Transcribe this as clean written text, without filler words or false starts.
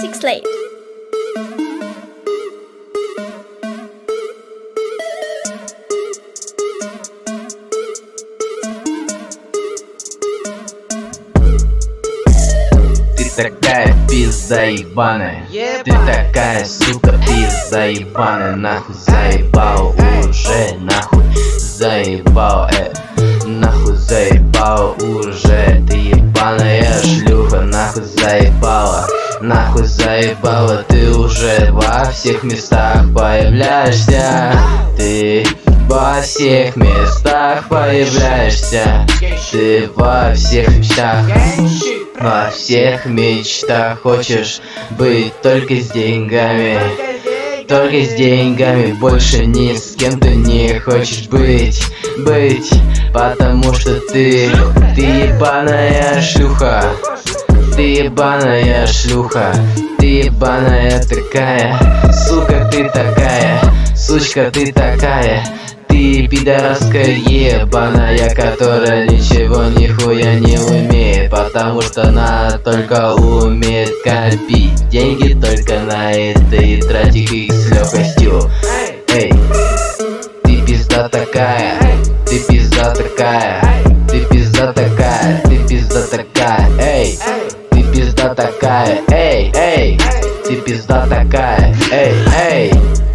Music Slate. Ты такая пизда ебаная, ты такая сука пизда ебаная. Нахуй заебал уже, нахуй заебал, нахуй заебал уже. Ты ебаная шлюха, нахуй заебала, нахуй заебала. Ты уже во всех местах появляешься, ты во всех местах появляешься, ты во всех мечтах. Во всех мечтах хочешь быть только с деньгами, только с деньгами. Больше ни с кем ты не хочешь быть, потому что ты ебаная шлюха, ты ебаная шлюха, ты ебаная такая, сука ты такая, сучка ты такая. Ты пидораска ебаная, которая ничего нихуя не умеет, потому что она только умеет копить деньги, только на это и тратить их с легкостью. Эй, ты пизда такая, ты пизда такая, ты пизда такая, ты пизда такая. Эй, ты пизда такая, эй, ты пизда такая, эй.